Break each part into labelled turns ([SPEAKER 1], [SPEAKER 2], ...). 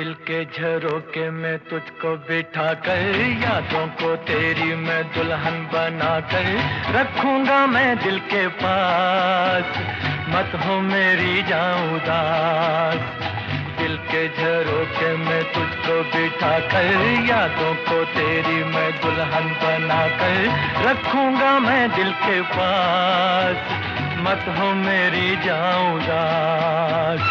[SPEAKER 1] दिल के झरोके में तुझको बिठा कर, यादों को तेरी मैं दुल्हन बना कर रखूंगा मैं दिल के पास, मत हो मेरी जान उदास। दिल के झरोके में तुझको बिठा कर, यादों को तेरी मैं दुल्हन बना कर रखूंगा मैं दिल के पास, मत हो मेरी जान उदास।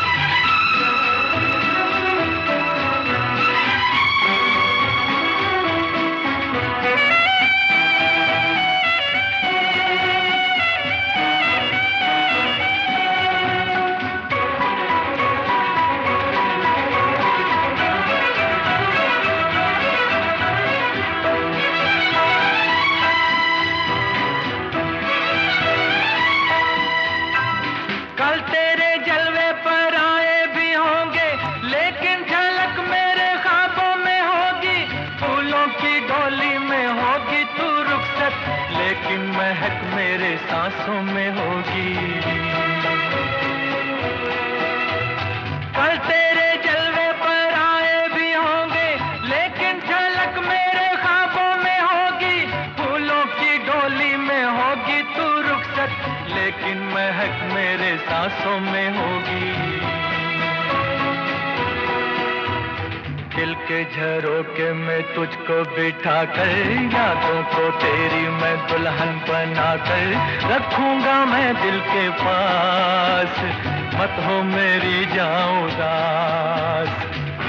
[SPEAKER 1] कल तेरे जलवे पर आए भी होंगे, लेकिन झलक मेरे ख्वाबों में होगी। फूलों की डोली में होगी तू रुखसत, लेकिन महक मेरे सांसों में होगी। कल तेरे जलवे पर आए भी होंगे, लेकिन झलक मेरे ख्वाबों में होगी। फूलों की डोली में होगी तू रुखसत, लेकिन महक मेरे सांसों में होगी। दिल के झरोके में तुझको बिठा कर, यादों को तेरी मैं दुल्हन बना कर रखूंगा मैं दिल के पास, मत हो मेरी जान उदास।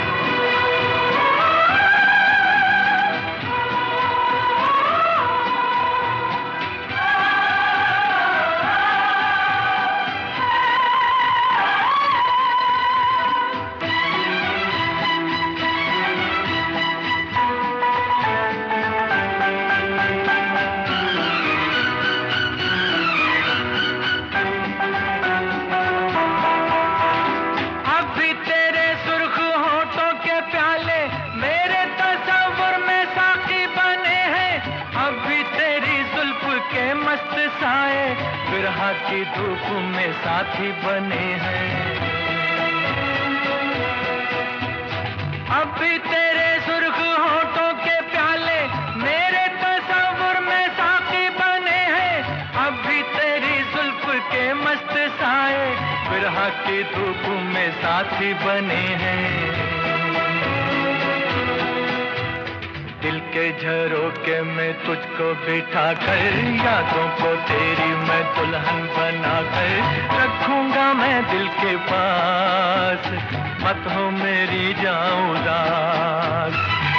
[SPEAKER 1] मस्त साए बिरहा की धूप में साथी बने हैं। अब भी तेरे सुर्ख होठों के प्याले मेरे तस्वुर में साथी बने हैं। अब भी तेरी जुल्फ के मस्त साए बिरहा की धूप में साथी बने हैं। दिल के झरोके में तुझको बिठा कर, यादों को तेरी मैं दुल्हन बना कर रखूंगा मैं दिल के पास, मत हो मेरी जान उदास।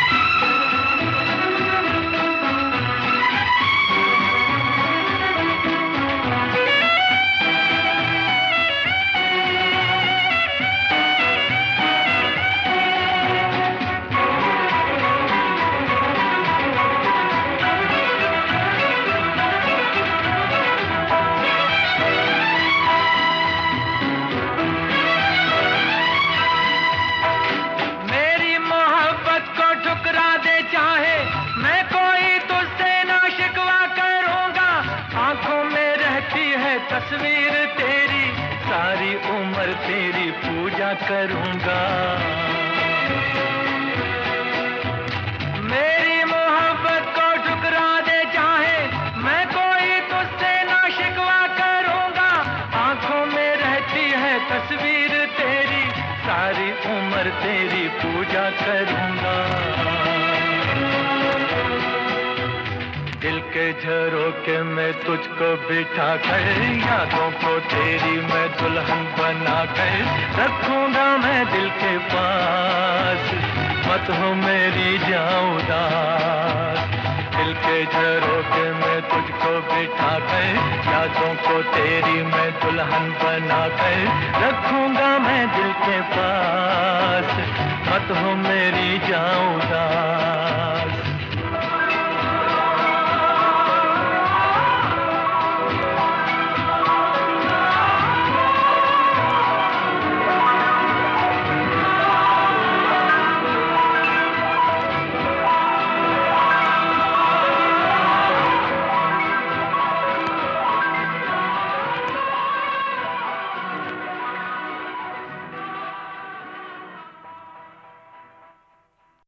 [SPEAKER 1] चाहे मैं कोई तुझसे ना शिकवा करूंगा, आंखों में रहती है तस्वीर तेरी, सारी उम्र तेरी पूजा करूंगा। मेरी मोहब्बत को ठुकरा दे चाहे मैं कोई तुझसे ना शिकवा करूंगा, आंखों में रहती है तस्वीर तेरी, सारी उम्र तेरी पूजा करूंगा। दिल के झरोके में तुझको बिठा कर, यादों को तेरी मैं दुल्हन बना कर रखूंगा मैं दिल के पास, मत हो मेरी जान उदास। दिल के झरोके में तुझको बिठा कर, यादों को तेरी मैं दुल्हन बना कर रखूंगा मैं दिल के पास, मत हो मेरी जान उदास।